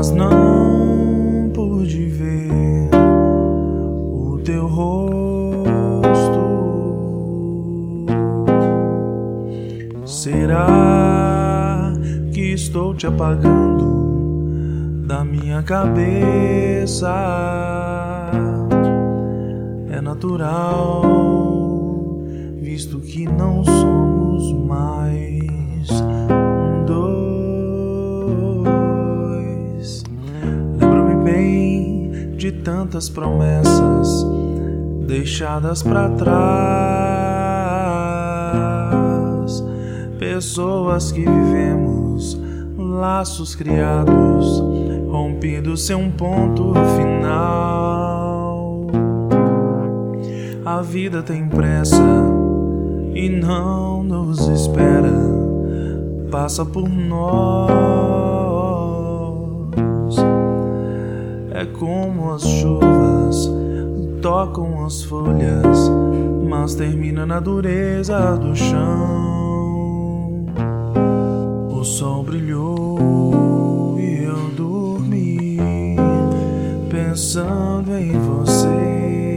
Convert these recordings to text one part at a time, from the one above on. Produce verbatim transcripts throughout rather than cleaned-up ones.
mas não pude ver o teu rosto. Será que estou te apagando da minha cabeça? É natural, visto que não somos mais dois. Lembro-me bem de tantas promessas deixadas pra trás, pessoas que vivemos, laços criados, rompidos sem um ponto final. A vida tem pressa e não nos espera, passa por nós. É como as chuvas tocam as folhas, mas termina na dureza do chão. O sol brilhou e eu dormi pensando em você.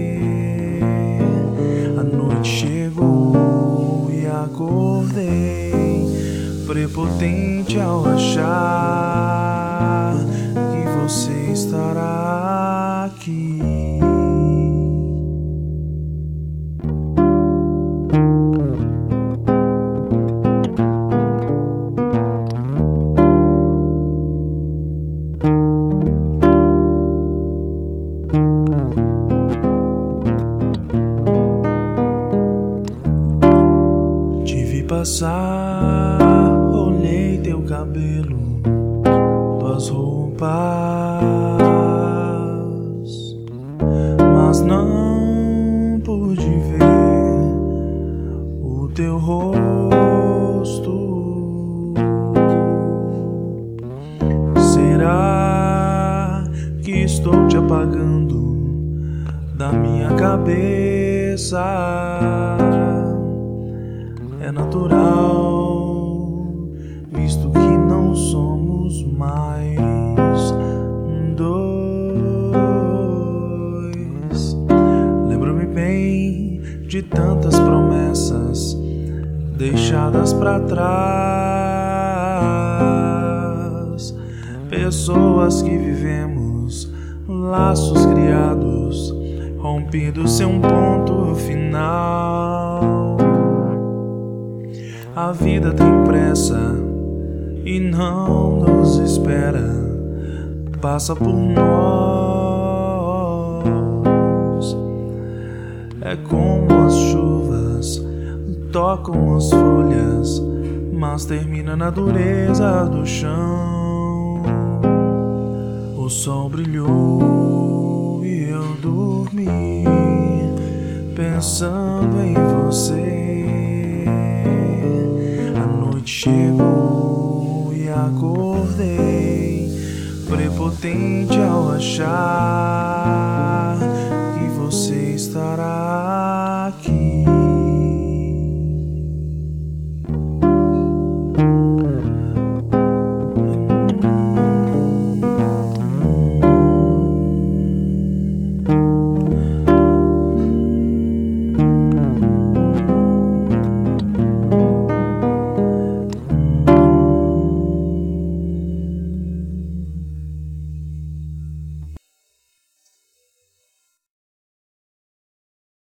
A noite chegou e acordei prepotente ao achar que você estará aqui. Passar, olhei teu cabelo, tuas roupas, mas não pude ver o teu rosto. Será que estou te apagando da minha cabeça? É natural, visto que não somos mais dois. Lembro-me bem de tantas promessas deixadas pra trás, pessoas que vivemos, laços criados, rompidos sem um ponto final. A vida tem pressa e não nos espera, passa por nós. É como as chuvas tocam as folhas, mas termina na dureza do chão. O sol brilhou e eu dormi pensando em você. Chegou e acordei prepotente ao achar que você estará aqui.